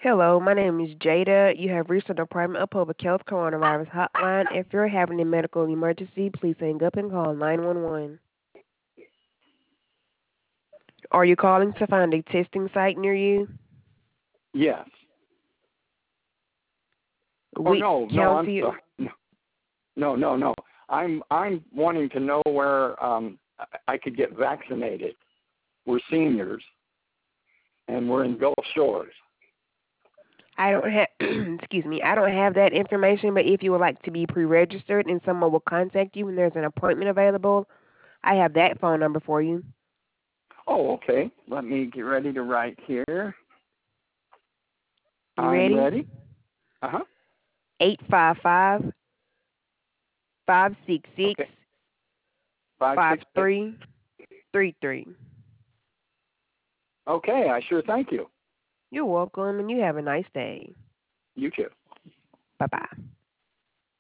Hello, my name is Jada. You have reached the Department of Public Health Coronavirus Hotline. If you're having a medical emergency, please hang up and call 911. Are you calling to find a testing site near you? Yes. Oh Which no, I'm county? sorry. No. I'm wanting to know where I could get vaccinated. We're seniors, and we're in Gulf Shores. I don't have, excuse me, I don't have that information, but if you would like to be pre-registered and someone will contact you when there's an appointment available, I have that phone number for you. Oh, okay. Let me get ready to write here. You I'm ready? ready. 855 566 Okay. 566. 5333. Okay, I sure thank you. You're welcome, and you have a nice day. You too. Bye-bye.